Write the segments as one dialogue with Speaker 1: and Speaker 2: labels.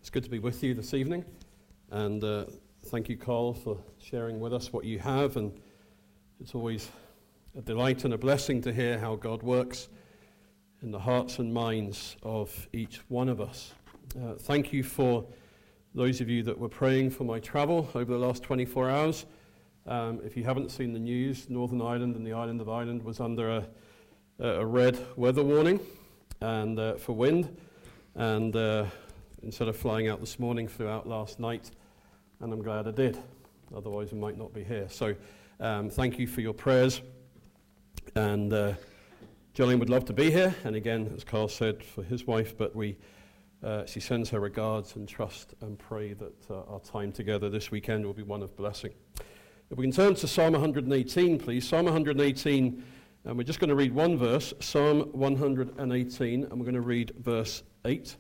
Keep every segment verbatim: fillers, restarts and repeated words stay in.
Speaker 1: It's good to be with you this evening, and uh, thank you, Carl, for sharing with us what you have, and it's always a delight and a blessing to hear how God works in the hearts and minds of each one of us. Uh, thank you for those of you that were praying for my travel over the last twenty-four hours. Um, if you haven't seen the news, Northern Ireland and the island of Ireland was under a, a red weather warning and uh, for wind, and uh, instead of flying out this morning, flew out last night, and I'm glad I did. Otherwise, I might not be here. So um, thank you for your prayers. And uh, Jolene would love to be here, and again, as Carl said, for his wife, but we uh, she sends her regards and trust and pray that uh, our time together this weekend will be one of blessing. If we can turn to Psalm one hundred eighteen, please. Psalm one hundred eighteen, and we're just going to read one verse, Psalm one hundred eighteen, and we're going to read verse eight.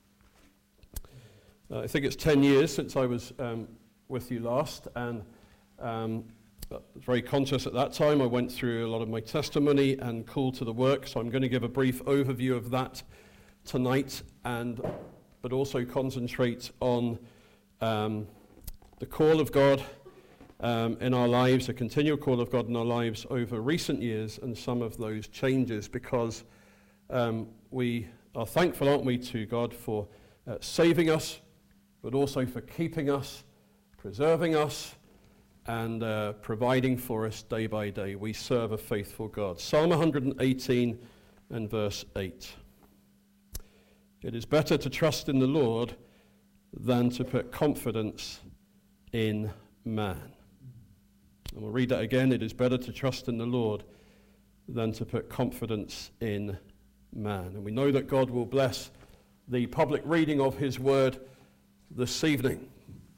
Speaker 1: Uh, I think it's ten years since I was um, with you last, and um, I was very conscious at that time. I went through a lot of my testimony and call to the work, so I'm going to give a brief overview of that tonight, and but also concentrate on um, the call of God um, in our lives, a continual call of God in our lives over recent years, and some of those changes, because um, we are thankful, aren't we, to God for uh, saving us, but also for keeping us, preserving us, and uh, providing for us day by day. We serve a faithful God. Psalm one hundred eighteen and verse eight. It is better to trust in the Lord than to put confidence in man. And we'll read that again. It is better to trust in the Lord than to put confidence in man. And we know that God will bless the public reading of his word this evening.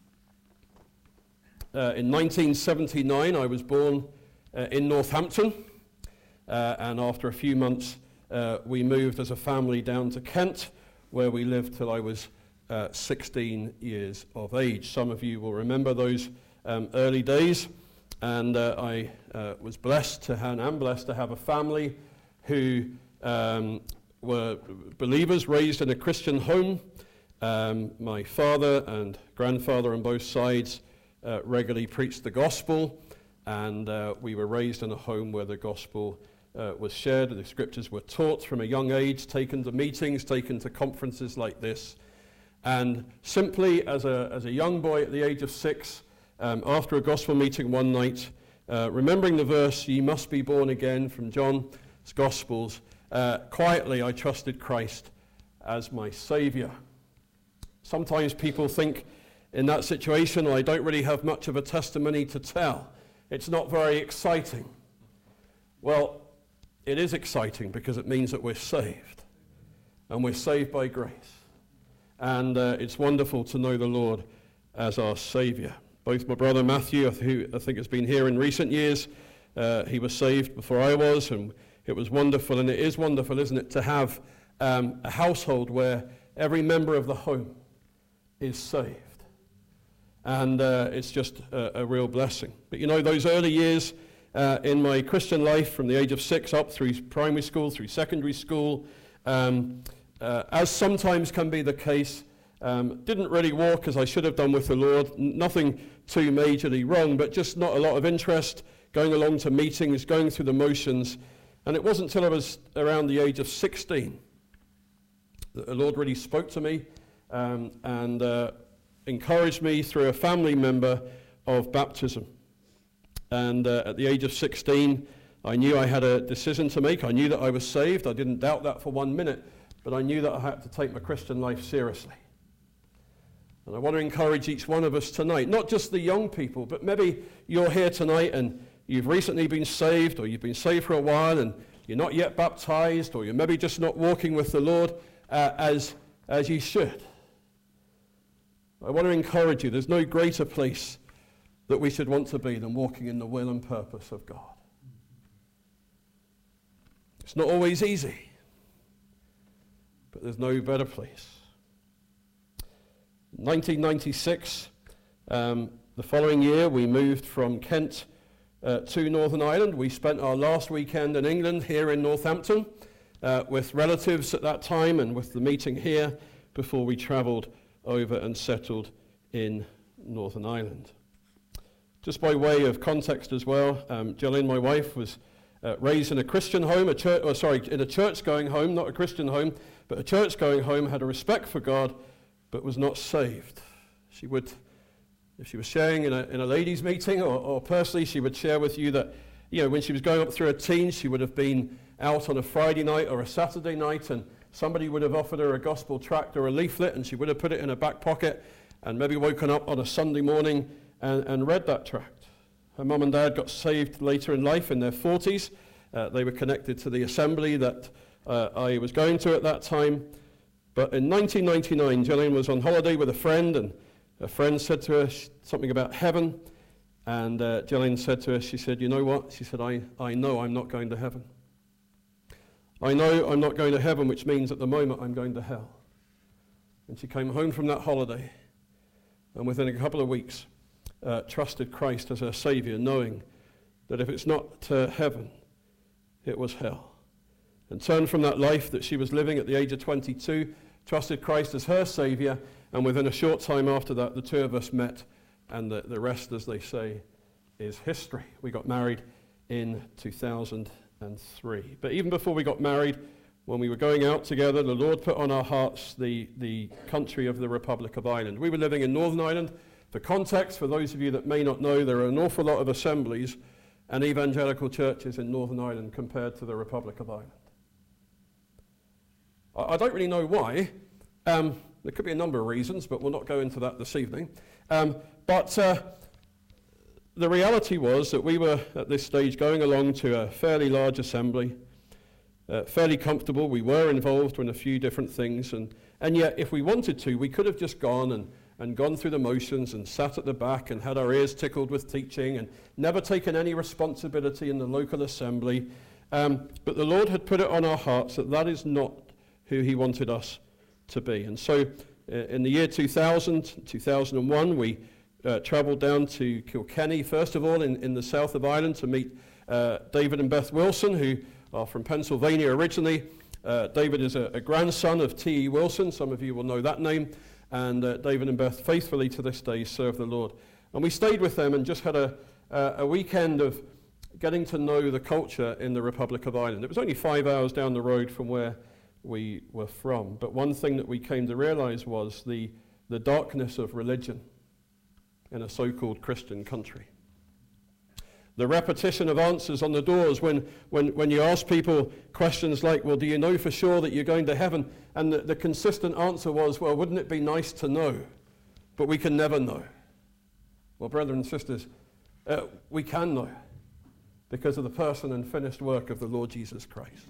Speaker 1: Uh, in nineteen seventy-nine, I was born uh, in Northampton, uh, and after a few months, uh, we moved as a family down to Kent, where we lived till I was uh, sixteen years of age. Some of you will remember those um, early days, and uh, I uh, was blessed to have, and am blessed to have a family who um, were believers, raised in a Christian home. Um, my father and grandfather on both sides uh, regularly preached the gospel, and uh, we were raised in a home where the gospel uh, was shared, the scriptures were taught from a young age, taken to meetings, taken to conferences like this. And simply as a, as a young boy at the age of six, um, after a gospel meeting one night, uh, remembering the verse, "Ye must be born again," from John's Gospels, uh, quietly I trusted Christ as my Saviour. Sometimes people think in that situation, I don't really have much of a testimony to tell. It's not very exciting. Well, it is exciting because it means that we're saved. And we're saved by grace. And uh, it's wonderful to know the Lord as our Saviour. Both my brother Matthew, who I think has been here in recent years, uh, he was saved before I was, and it was wonderful. And it is wonderful, isn't it, to have um, a household where every member of the home is saved. And uh, it's just a, a real blessing. But you know, those early years uh, in my Christian life, from the age of six up through primary school, through secondary school, um, uh, as sometimes can be the case, um, didn't really walk as I should have done with the Lord. N- nothing too majorly wrong, but just not a lot of interest, going along to meetings, going through the motions. And it wasn't until I was around the age of sixteen that the Lord really spoke to me Um, and uh, encouraged me through a family member of baptism. And uh, at the age of sixteen, I knew I had a decision to make. I knew that I was saved. I didn't doubt that for one minute, but I knew that I had to take my Christian life seriously. And I want to encourage each one of us tonight, not just the young people, but maybe you're here tonight and you've recently been saved, or you've been saved for a while and you're not yet baptized, or you're maybe just not walking with the Lord uh, as, as you should. I want to encourage you, there's no greater place that we should want to be than walking in the will and purpose of God. It's not always easy, but there's no better place. nineteen ninety-six, um, the following year, we moved from Kent uh, to Northern Ireland. We spent our last weekend in England here in Northampton uh, with relatives at that time and with the meeting here before we travelled over and settled in Northern Ireland. Just by way of context as well, um, Jillian, my wife, was uh, raised in a Christian home, a church, or sorry, in a church-going home, not a Christian home, but a church-going home, had a respect for God, but was not saved. She would, if she was sharing in a, in a ladies' meeting, or, or personally, she would share with you that, you know, when she was going up through her teens, she would have been out on a Friday night or a Saturday night, and somebody would have offered her a gospel tract or a leaflet, and she would have put it in her back pocket, and maybe woken up on a Sunday morning and, and read that tract. Her mum and dad got saved later in life in their forties. Uh, they were connected to the assembly that uh, I was going to at that time. But in nineteen ninety-nine, Jillian was on holiday with a friend, and a friend said to her something about heaven. And uh, Jillian said to her, she said, you know what? She said, I, I know I'm not going to heaven. I know I'm not going to heaven, which means at the moment I'm going to hell. And she came home from that holiday, and within a couple of weeks, uh, trusted Christ as her Saviour, knowing that if it's not uh, heaven, it was hell. And turned from that life that she was living at the age of twenty-two, trusted Christ as her Saviour, and within a short time after that, the two of us met, and the, the rest, as they say, is history. We got married in two thousand three. But even before we got married, when we were going out together, the Lord put on our hearts the, the country of the Republic of Ireland. We were living in Northern Ireland. For context, for those of you that may not know, there are an awful lot of assemblies and evangelical churches in Northern Ireland compared to the Republic of Ireland. I, I don't really know why. Um, there could be a number of reasons, but we'll not go into that this evening. Um, but uh, the reality was that we were, at this stage, going along to a fairly large assembly, uh, fairly comfortable. We were involved in a few different things, and, and yet, if we wanted to, we could have just gone and, and gone through the motions and sat at the back and had our ears tickled with teaching and never taken any responsibility in the local assembly. Um, but the Lord had put it on our hearts that that is not who he wanted us to be. And so uh, in the year two thousand, two thousand one, we uh, travelled down to Kilkenny, first of all in, in the south of Ireland, to meet uh, David and Beth Wilson, who are from Pennsylvania originally. Uh, David is a, a grandson of T E Wilson. Some of you will know that name. And uh, David and Beth faithfully to this day serve the Lord. And we stayed with them and just had a, uh, a weekend of getting to know the culture in the Republic of Ireland. It was only five hours down the road from where we were from. But one thing that we came to realize was the, the darkness of religion in a so-called Christian country. The repetition of answers on the doors when, when, when you ask people questions like, well, do you know for sure that you're going to heaven? And the, the consistent answer was, well, wouldn't it be nice to know? But we can never know. Well, brothers and sisters, uh, we can know because of the person and finished work of the Lord Jesus Christ.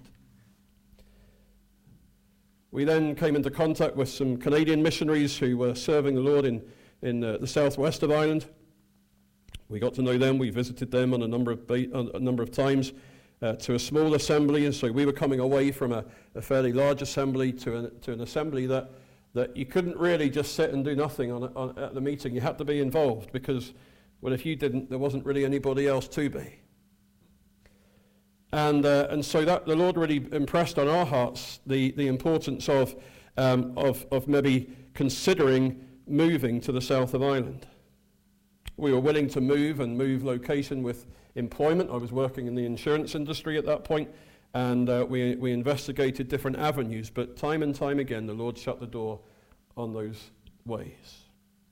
Speaker 1: We then came into contact with some Canadian missionaries who were serving the Lord in, in uh, the southwest of Ireland. We got to know them. We visited them on a number of ba- on a number of times uh, to a small assembly, and so we were coming away from a, a fairly large assembly to an, to an assembly that, that you couldn't really just sit and do nothing on, on at the meeting. You had to be involved because, well, if you didn't, there wasn't really anybody else to be. And uh, and so that the Lord really impressed on our hearts the the importance of um, of of maybe considering moving to the south of Ireland. We were willing to move and move location with employment. I was working in the insurance industry at that point, and uh, we, we investigated different avenues, but time and time again, the Lord shut the door on those ways.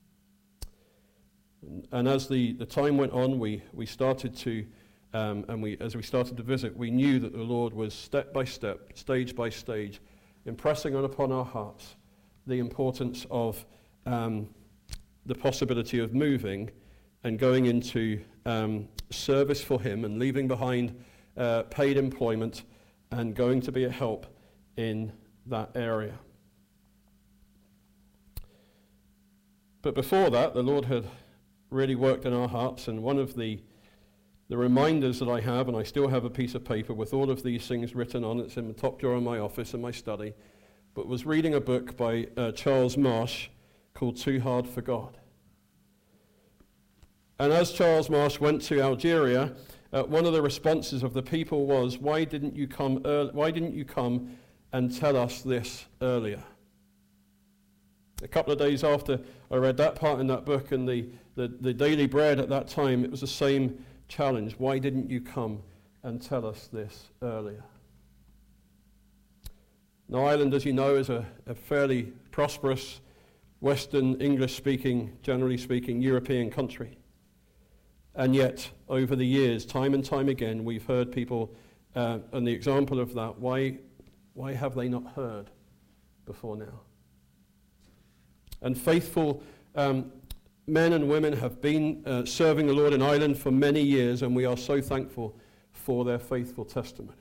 Speaker 1: And, and as the, the time went on, we, we started to, um, and we as we started to visit, we knew that the Lord was step by step, stage by stage, impressing on upon our hearts the importance of um, the possibility of moving and going into um, service for him and leaving behind uh, paid employment and going to be a help in that area. But before that, the Lord had really worked in our hearts, and one of the the reminders that I have, and I still have a piece of paper with all of these things written on, it's in the top drawer of my office in my study, but was reading a book by uh, Charles Marsh called Too Hard for God. And as Charles Marsh went to Algeria, uh, one of the responses of the people was, why didn't you come early, why didn't you come and tell us this earlier? A couple of days after I read that part in that book and the, the, the daily bread at that time, it was the same challenge. Why didn't you come and tell us this earlier? Now, Ireland, as you know, is a, a fairly prosperous Western English-speaking, generally speaking, European country. And yet, over the years, time and time again, we've heard people, uh, and the example of that, why, why have they not heard before now? And faithful um, men and women have been uh, serving the Lord in Ireland for many years, and we are so thankful for their faithful testimony.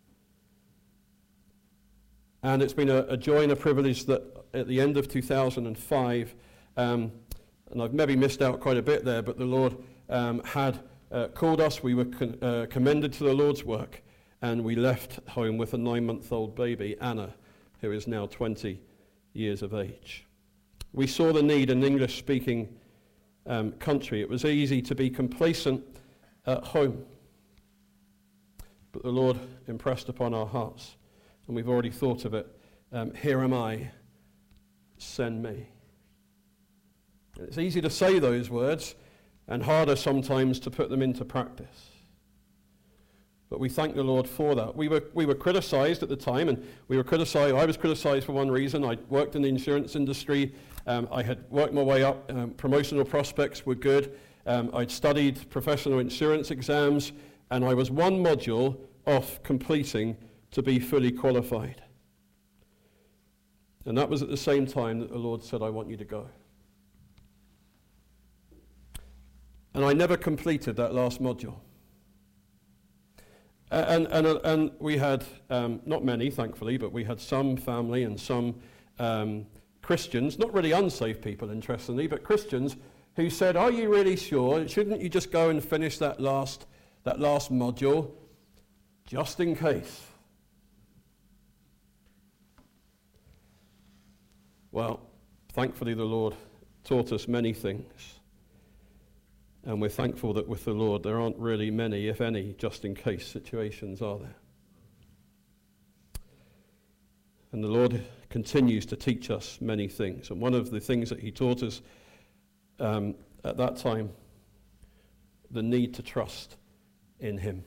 Speaker 1: And it's been a, a joy and a privilege that at the end of two thousand five, um, and I've maybe missed out quite a bit there, but the Lord um, had uh, called us. We were con- uh, commended to the Lord's work, and we left home with a nine-month-old baby, Anna, who is now twenty years of age. We saw the need in an English-speaking um, country. It was easy to be complacent at home, but the Lord impressed upon our hearts, and we've already thought of it. Um, Here am I, send me. And it's easy to say those words, and harder sometimes to put them into practice. But we thank the Lord for that. We were we were criticized at the time, and we were criticized. I was criticized for one reason. I worked in the insurance industry. Um, I had worked my way up. Um, promotional prospects were good. Um, I'd studied professional insurance exams, and I was one module off completing to be fully qualified. And that was at the same time that the Lord said, I want you to go. And I never completed that last module. And, and, and we had, um, not many, thankfully, but we had some family and some um, Christians, not really unsaved people, interestingly, but Christians who said, are you really sure? Shouldn't you just go and finish that last, that last module, just in case? Well, thankfully the Lord taught us many things. And we're thankful that with the Lord there aren't really many, if any, just-in-case situations, are there? And the Lord continues to teach us many things. And one of the things that he taught us um, at that time, the need to trust in him.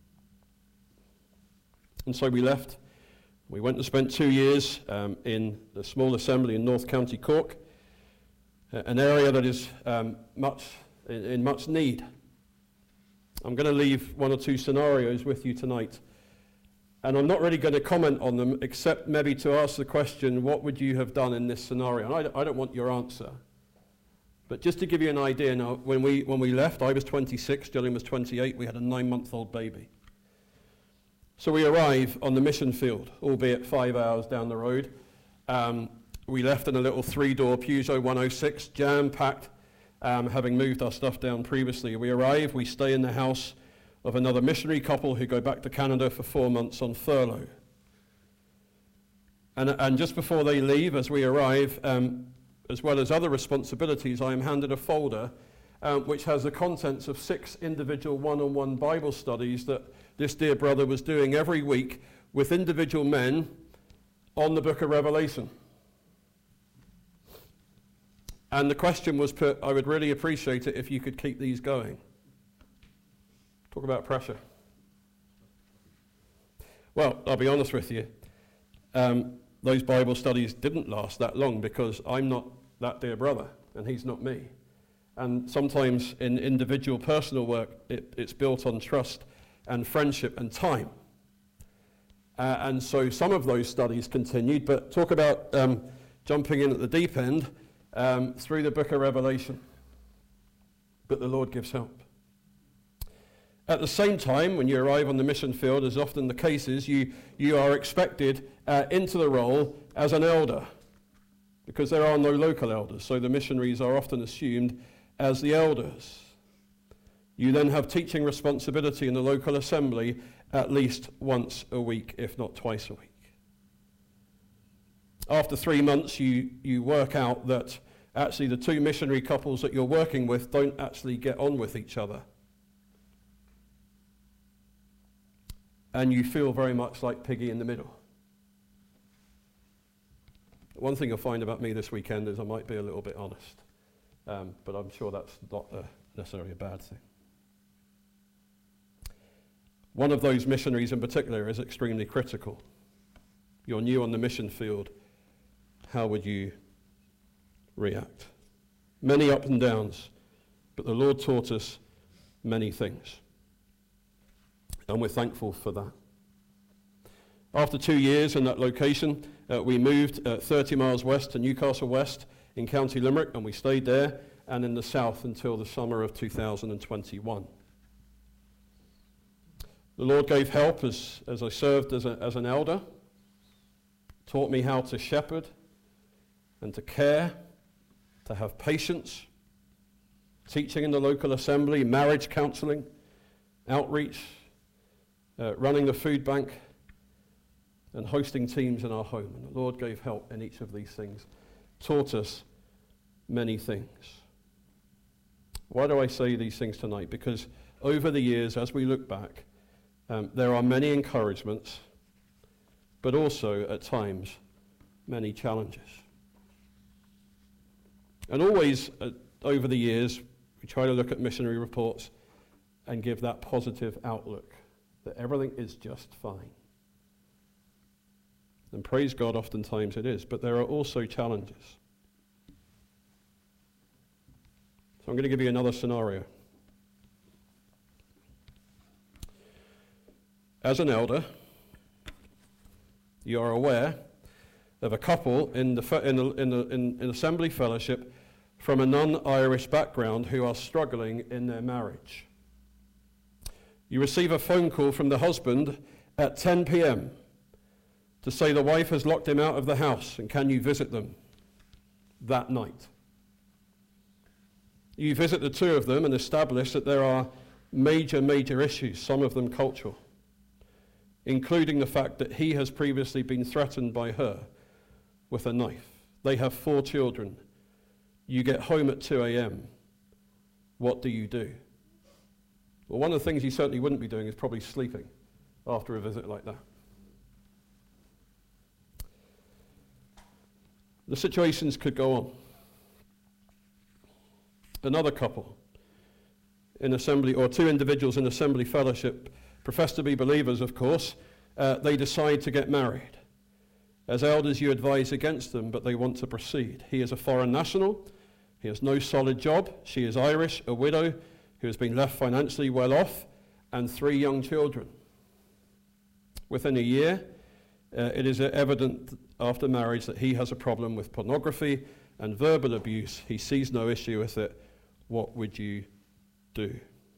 Speaker 1: And so we left. We went and spent two years um, in the small assembly in North County Cork, uh, an area that is um, much... In, in much need. I'm going to leave one or two scenarios with you tonight, and I'm not really going to comment on them except maybe to ask the question, what would you have done in this scenario? And I don't, I don't want your answer, but just to give you an idea. Now, when we when we left, I was twenty-six, Gillian was twenty-eight, we had a nine-month-old baby. So we arrive on the mission field, albeit five hours down the road. Um, we left in a little three-door Peugeot one oh six, jam-packed. Um, having moved our stuff down previously. We arrive, we stay in the house of another missionary couple who go back to Canada for four months on furlough. And, and just before they leave, as we arrive, um, as well as other responsibilities, I am handed a folder um, which has the contents of six individual one-on-one Bible studies that this dear brother was doing every week with individual men on the book of Revelation. And the question was put, I would really appreciate it if you could keep these going. Talk about pressure. Well, I'll be honest with you. Um, those Bible studies didn't last that long because I'm not that dear brother and he's not me. And sometimes in individual personal work, it, it's built on trust and friendship and time. Uh, and so some of those studies continued, but talk about um, jumping in at the deep end. Um, through the book of Revelation. But the Lord gives help. At the same time, when you arrive on the mission field, as often the case is, you, you are expected uh, into the role as an elder, because there are no local elders, so the missionaries are often assumed as the elders. You then have teaching responsibility in the local assembly at least once a week, if not twice a week. After three months, you, you work out that actually the two missionary couples that you're working with don't actually get on with each other. And you feel very much like Piggy in the middle. one thing you'll find about me this weekend is I might be a little bit honest. Um, but I'm sure that's not uh, necessarily a bad thing. One of those missionaries in particular is extremely critical. You're new on the mission field. How would you react? Many ups and downs, but the Lord taught us many things. And we're thankful for that. After two years in that location, uh, we moved uh, thirty miles west to Newcastle West in County Limerick, and we stayed there and in the south until the summer of two thousand twenty-one. The Lord gave help as, as I served as, a, as an elder, taught me how to shepherd and to care, to have patience, teaching in the local assembly, marriage counseling, outreach, uh, running the food bank, and hosting teams in our home. And the Lord gave help in each of these things, taught us many things. Why do I say these things tonight? Because over the years, as we look back, um, there are many encouragements, but also, at times, many challenges. And always, uh, over the years, we try to look at missionary reports and give that positive outlook, that everything is just fine. And praise God, oftentimes it is, but there are also challenges. So I'm going to give you another scenario. As an elder, you are aware of a couple in the fe- in the, in the in, in assembly fellowship from a non-Irish background who are struggling in their marriage. You receive a phone call from the husband at ten p.m. to say the wife has locked him out of the house and can you visit them that night. You visit the two of them and establish that there are major, major issues, some of them cultural, including the fact that he has previously been threatened by her with a knife. They have four children. You get home at two a.m. What do you do? Well, one of the things you certainly wouldn't be doing is probably sleeping after a visit like that. The situations could go on. Another couple in assembly, or two individuals in assembly fellowship, profess to be believers, of course. Uh, they decide to get married. As elders, you advise against them, but they want to proceed. He is a foreign national. He has no solid job. She is Irish, a widow who has been left financially well off, and three young children. Within a year, uh, it is evident after marriage that he has a problem with pornography and verbal abuse. He sees no issue with it. What would you do?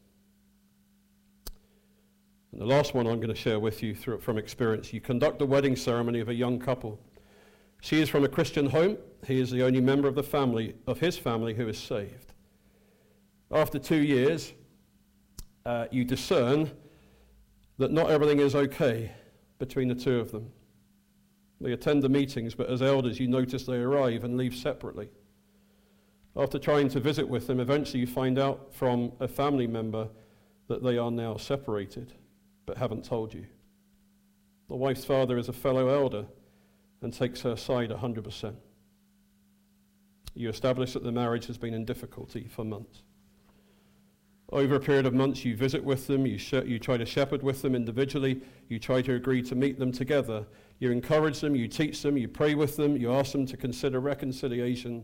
Speaker 1: And the last one I'm going to share with you through, from experience. You conduct the wedding ceremony of a young couple. She is from a Christian home. He is the only member of the family, of his family, who is saved. After two years, uh, you discern that not everything is okay between the two of them. They attend the meetings, but as elders, you notice they arrive and leave separately. After trying to visit with them, eventually you find out from a family member that they are now separated, but haven't told you. The wife's father is a fellow elder and takes her side one hundred percent. You establish that the marriage has been in difficulty for months. Over a period of months, you visit with them, you, sh- you try to shepherd with them individually, you try to agree to meet them together, you encourage them, you teach them, you pray with them, you ask them to consider reconciliation.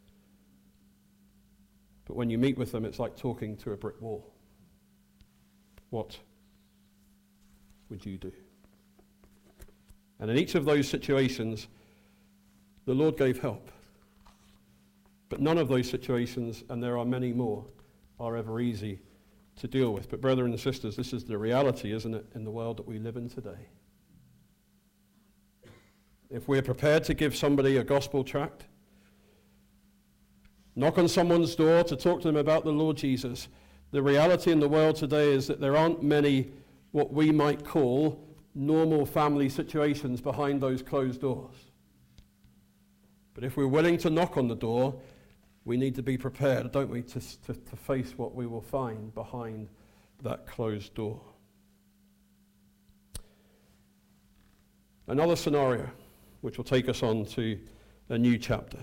Speaker 1: But when you meet with them, it's like talking to a brick wall. What would you do? And in each of those situations, the Lord gave help. But none of those situations, and there are many more, are ever easy to deal with. But brethren and sisters, this is the reality, isn't it, in the world that we live in today. If we're prepared to give somebody a gospel tract, knock on someone's door to talk to them about the Lord Jesus, the reality in the world today is that there aren't many what we might call normal family situations behind those closed doors. But if we're willing to knock on the door, we need to be prepared, don't we, to, to, to face what we will find behind that closed door. Another scenario, which will take us on to a new chapter.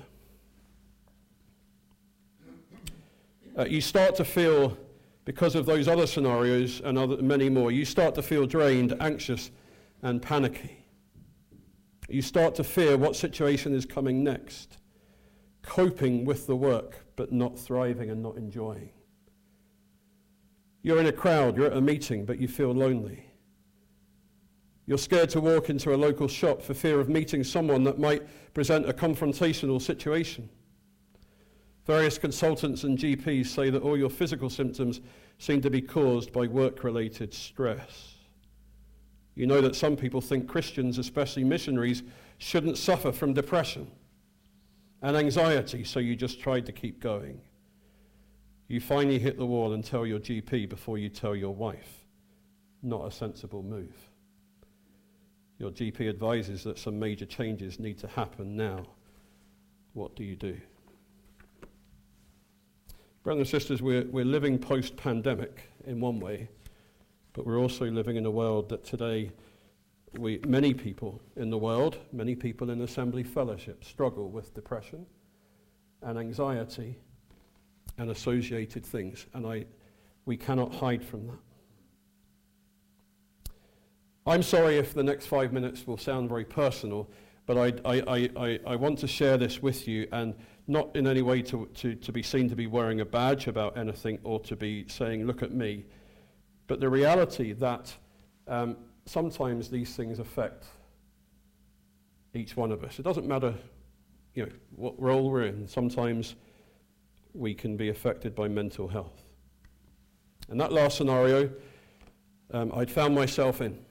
Speaker 1: Uh, you start to feel, because of those other scenarios and other, many more, you start to feel drained, anxious, and panicky. You start to fear what situation is coming next, coping with the work, but not thriving and not enjoying. You're in a crowd, you're at a meeting, but you feel lonely. You're scared to walk into a local shop for fear of meeting someone that might present a confrontational situation. Various consultants and G Ps say that all your physical symptoms seem to be caused by work-related stress. You know that some people think Christians, especially missionaries, shouldn't suffer from depression and anxiety, so you just tried to keep going. You finally hit the wall and tell your G P before you tell your wife. Not a sensible move. Your G P advises that some major changes need to happen now. What do you do? Brothers and sisters, we're, we're living post-pandemic in one way, but we're also living in a world that today, we, many people in the world, many people in Assembly Fellowship struggle with depression and anxiety and associated things, and I, we cannot hide from that. I'm sorry if the next five minutes will sound very personal, but I, I, I, I want to share this with you, and not in any way to, to, to be seen to be wearing a badge about anything or to be saying, look at me, but the reality that um, sometimes these things affect each one of us. It doesn't matter, you know, what role we're in. Sometimes we can be affected by mental health. And that last scenario, um, I'd found myself in.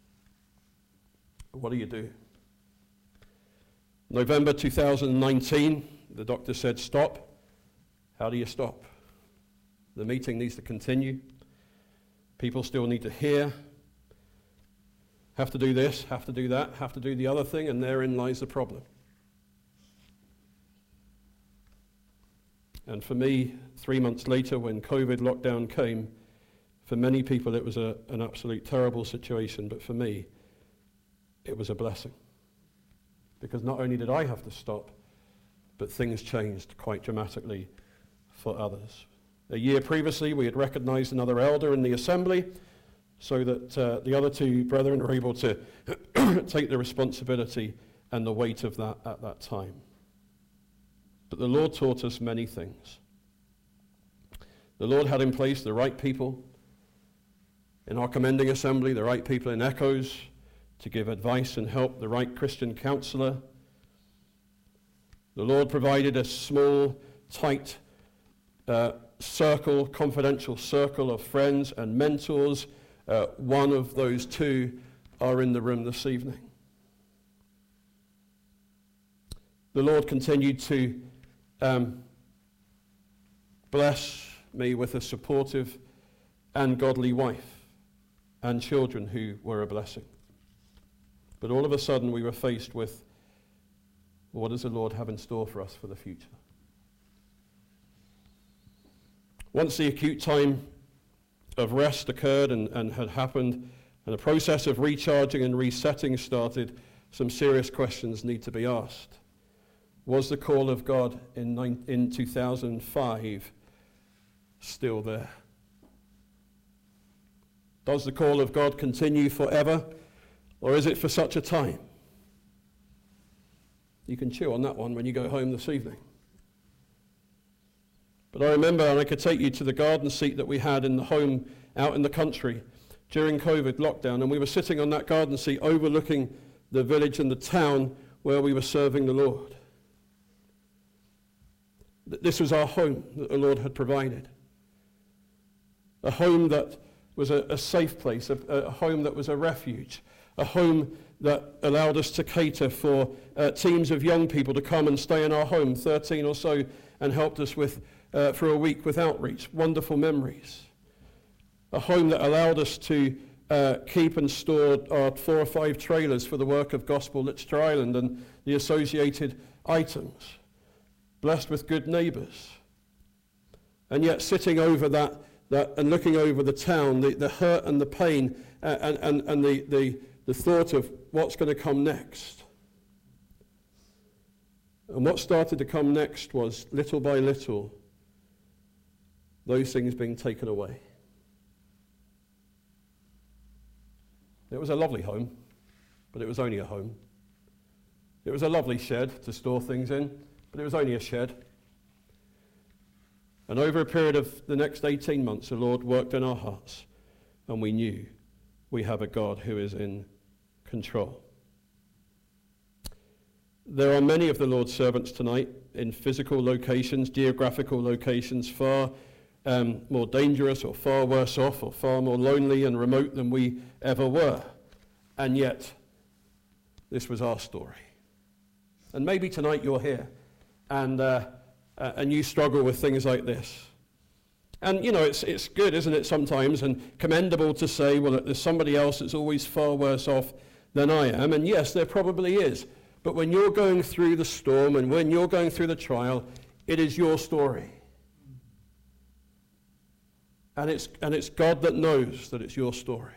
Speaker 1: What do you do? November two thousand nineteen, the doctor said, stop. How do you stop? The meeting needs to continue. People still need to hear. Have to do this, have to do that, have to do the other thing, and therein lies the problem. And for me, three months later, when COVID lockdown came, for many people it was a, an absolute terrible situation, but for me, it was a blessing. Because not only did I have to stop, but things changed quite dramatically for others. A year previously, we had recognized another elder in the assembly so that uh, the other two brethren were able to take the responsibility and the weight of that at that time. But the Lord taught us many things. The Lord had in place the right people in our commending assembly, the right people in Echoes to give advice and help, the right Christian counselor. The Lord provided a small, tight uh, circle, confidential circle of friends and mentors. Uh, one of those two are in the room this evening. The Lord continued to um, bless me with a supportive and godly wife and children who were a blessing. But all of a sudden we were faced with, what does the Lord have in store for us for the future? Once the acute time of rest occurred and, and had happened, and the process of recharging and resetting started, some serious questions need to be asked. Was the call of God in, nine, in two thousand five still there? Does the call of God continue forever, or is it for such a time? You can chew on that one when you go home this evening. But I remember, and I could take you to the garden seat that we had in the home out in the country during COVID lockdown, and we were sitting on that garden seat overlooking the village and the town where we were serving the Lord. This was our home that the Lord had provided. A home that was a, a safe place, a, a home that was a refuge, a home that allowed us to cater for uh, teams of young people to come and stay in our home, thirteen or so, and helped us with uh, for a week with outreach. Wonderful memories. A home that allowed us to uh, keep and store our four or five trailers for the work of Gospel Litchfield Island and the associated items. Blessed with good neighbours. And yet sitting over that, that and looking over the town, the, the hurt and the pain uh, and, and, and the, the, the thought of what's going to come next. And what started to come next was, little by little, those things being taken away. It was a lovely home, but it was only a home. It was a lovely shed to store things in, but it was only a shed. And over a period of the next eighteen months, the Lord worked in our hearts, and we knew we have a God who is in control. There are many of the Lord's servants tonight in physical locations, geographical locations, far um, more dangerous or far worse off or far more lonely and remote than we ever were. And yet, this was our story. And maybe tonight you're here and uh, uh, and you struggle with things like this. And, you know, it's it's good, isn't it, sometimes, and commendable to say, well, there's somebody else that's always far worse off than I am. And yes, there probably is. But when you're going through the storm and when you're going through the trial, it is your story. And it's and it's God that knows that it's your story.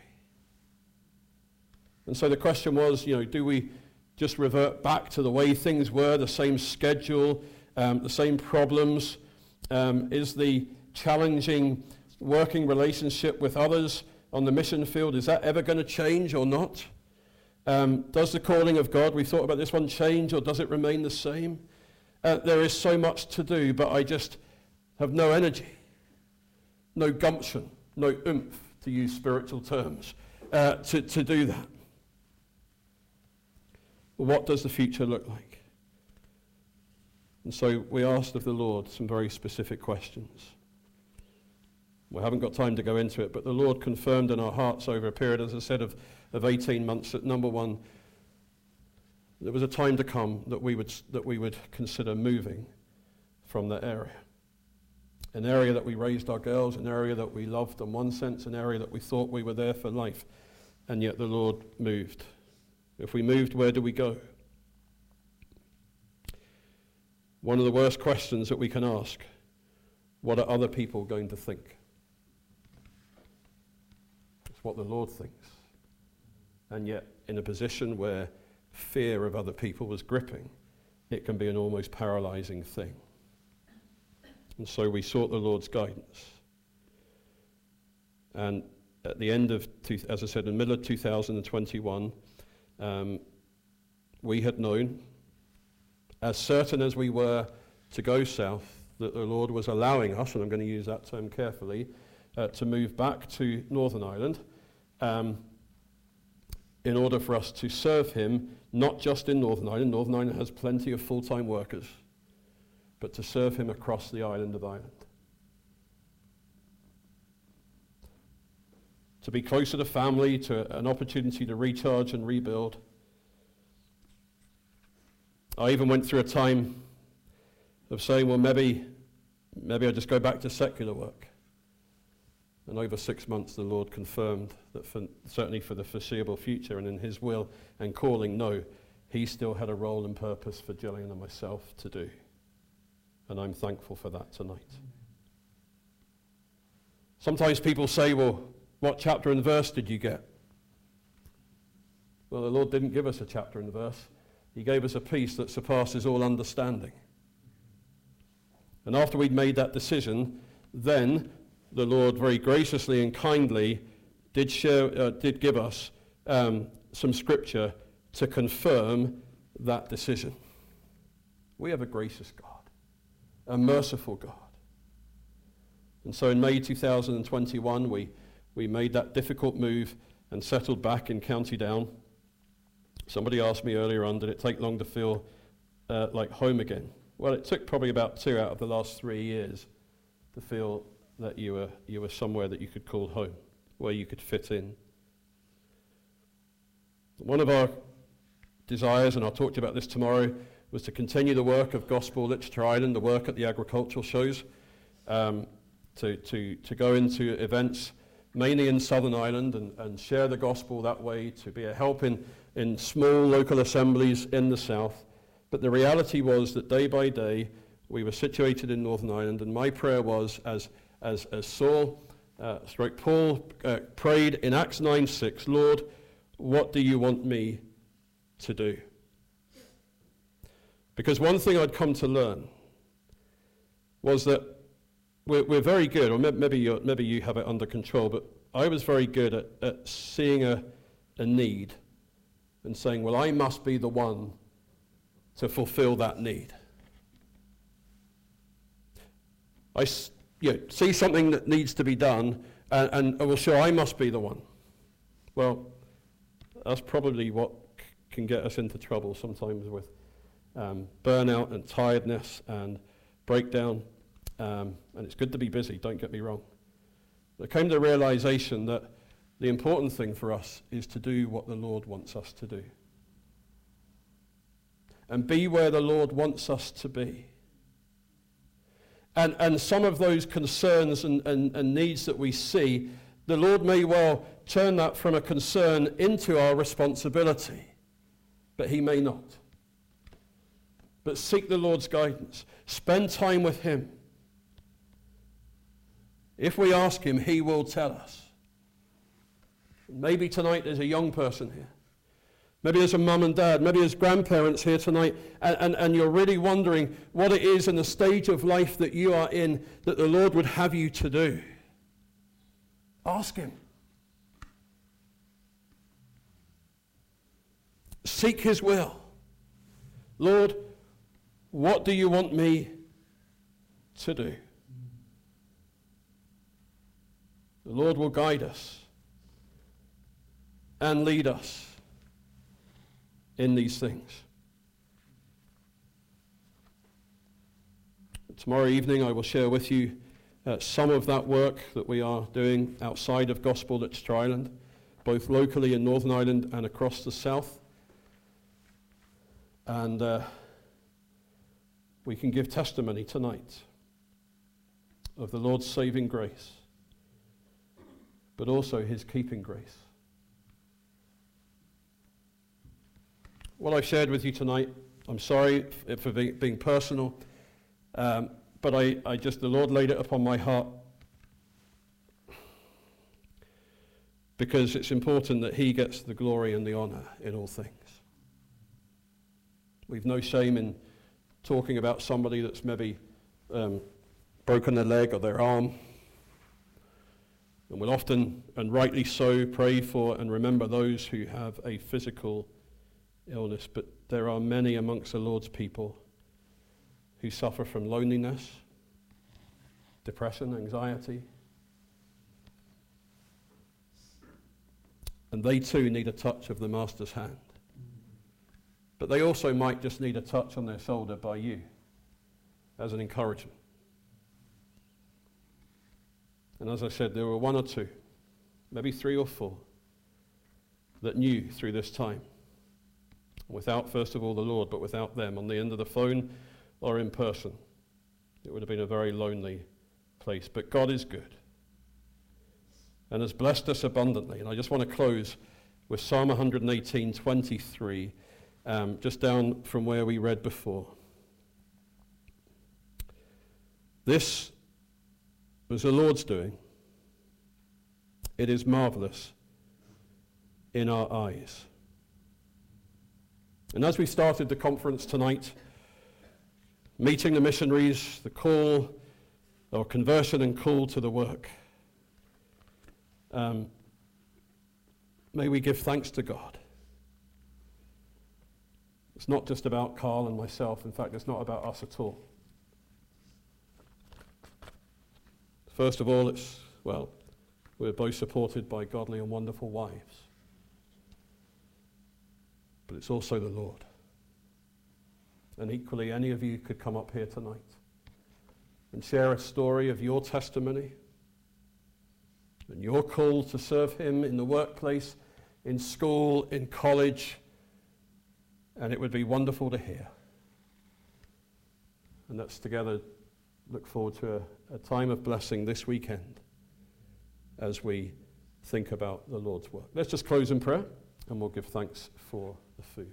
Speaker 1: And so the question was, you know, do we just revert back to the way things were, the same schedule, um, the same problems? Um, is the challenging working relationship with others on the mission field, is that ever going to change or not? Um, does the calling of God, we thought about this one, change, or does it remain the same? Uh, there is so much to do, but I just have no energy, no gumption, no oomph, to use spiritual terms, uh, to, to do that. What does the future look like? And so we asked of the Lord some very specific questions. We haven't got time to go into it, but the Lord confirmed in our hearts over a period, as I said, of, of eighteen months that, number one, there was a time to come that we would that we would consider moving from that area. An area that we raised our girls, an area that we loved in one sense, an area that we thought we were there for life, and yet the Lord moved. If we moved, where do we go? One of the worst questions that we can ask, what are other people going to think? It's what the Lord thinks. And yet, in a position where fear of other people was gripping, it can be an almost paralyzing thing. And so we sought the Lord's guidance. And at the end of, two, as I said, in the middle of two thousand twenty-one, um, we had known, as certain as we were to go south, that the Lord was allowing us, and I'm going to use that term carefully, uh, to move back to Northern Ireland um, in order for us to serve him, not just in Northern Ireland. Northern Ireland has plenty of full-time workers, but to serve him across the island of Ireland. To be closer to family, to an opportunity to recharge and rebuild. I even went through a time of saying, well, maybe, maybe I'll just go back to secular work. And over six months, the Lord confirmed that for, certainly for the foreseeable future and in his will and calling, no, he still had a role and purpose for Gillian and myself to do. And I'm thankful for that tonight. Sometimes people say, well, what chapter and verse did you get? Well, the Lord didn't give us a chapter and verse. He gave us a peace that surpasses all understanding. And after we'd made that decision, then the Lord very graciously and kindly did share, uh, did give us um, some scripture to confirm that decision. We have a gracious God, a merciful God. And so in May two thousand twenty-one, we, we made that difficult move and settled back in County Down. Somebody asked me earlier on, did it take long to feel uh, like home again? Well, it took probably about two out of the last three years to feel that you were you were somewhere that you could call home, where you could fit in. One of our desires, and I'll talk to you about this tomorrow, was to continue the work of Gospel Literature Ireland, the work at the agricultural shows, um, to, to, to go into events mainly in Southern Ireland and, and share the gospel that way, to be a help in, in small local assemblies in the south. But the reality was that day by day we were situated in Northern Ireland, and my prayer was, as as, as Saul, uh, stroke Paul, uh, prayed in Acts nine six, Lord, what do you want me to do? Because one thing I'd come to learn was that we're, we're very good, or maybe, you're, maybe you have it under control, but I was very good at, at seeing a, a need and saying, well, I must be the one to fulfill that need. I you know, see something that needs to be done, and, and well, sure, I must be the one. Well, that's probably what c- can get us into trouble sometimes with um, burnout and tiredness and breakdown. Um, and it's good to be busy, don't get me wrong. There came to the realization that the important thing for us is to do what the Lord wants us to do. And be where the Lord wants us to be. And, and some of those concerns and, and, and needs that we see, the Lord may well turn that from a concern into our responsibility, but he may not. But seek the Lord's guidance. Spend time with him. If we ask him, he will tell us. Maybe tonight there's a young person here. Maybe there's a mum and dad. Maybe there's grandparents here tonight, and, and, and you're really wondering what it is in the stage of life that you are in that the Lord would have you to do. Ask him. Seek his will. Lord, what do you want me to do? The Lord will guide us and lead us in these things. Tomorrow evening I will share with you uh, some of that work that we are doing outside of Gospel Literature Ireland, both locally in Northern Ireland and across the south. And uh, we can give testimony tonight of the Lord's saving grace, but also his keeping grace. What I've shared with you tonight, I'm sorry f- for being, being personal, um, but I, I just, the Lord laid it upon my heart because it's important that he gets the glory and the honor in all things. We've no shame in talking about somebody that's maybe um, broken their leg or their arm. And we'll often, and rightly so, pray for and remember those who have a physical illness, but there are many amongst the Lord's people who suffer from loneliness, depression, anxiety, and they too need a touch of the Master's hand. But they also might just need a touch on their shoulder by you as an encouragement. And as I said, there were one or two, maybe three or four, that knew through this time, without, first of all, the Lord, but without them, on the end of the phone or in person, it would have been a very lonely place. But God is good and has blessed us abundantly. And I just want to close with Psalm one eighteen, twenty-three, um, just down from where we read before. This was the Lord's doing. It is marvelous in our eyes. And as we started the conference tonight, meeting the missionaries, the call, or conversion and call to the work, um, may we give thanks to God. It's not just about Carl and myself. In fact, it's not about us at all. First of all, it's, well, we're both supported by godly and wonderful wives. But it's also the Lord. And equally, any of you could come up here tonight and share a story of your testimony and your call to serve him in the workplace, in school, in college, and it would be wonderful to hear. And let's together look forward to a, a time of blessing this weekend as we think about the Lord's work. Let's just close in prayer, and we'll give thanks for the food.